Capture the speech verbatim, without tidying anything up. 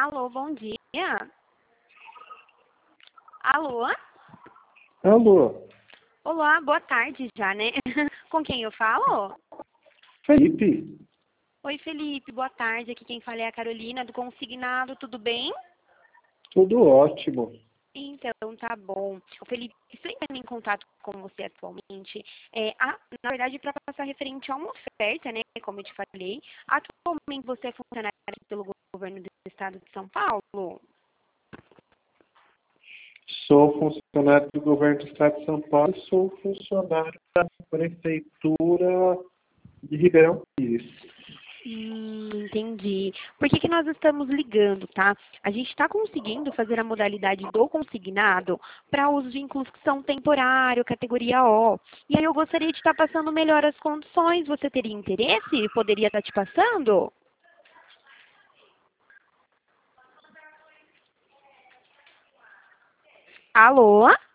Alô, bom dia. Alô? Alô, Olá, boa tarde já, né? Com quem eu falo? Felipe, Oi, Felipe, boa tarde. Aqui quem fala é a Carolina do Consignado, tudo bem? tudo ótimo. Então, tá bom. O Felipe, estou entrando em contato com você atualmente. É, a- na verdade, para passar referente a uma oferta, né? Como eu te falei, atualmente você é funcionário aqui pelo governo do estado de São Paulo? Sou funcionário do governo do estado de São Paulo e sou funcionário da prefeitura de Ribeirão Pires. Hum, entendi. Por que que nós estamos ligando, tá? A gente está conseguindo fazer a modalidade do consignado para uso de incursão temporário, categoria O. E aí eu gostaria de estar passando melhor as condições. Você teria interesse? Poderia estar te passando? Alô?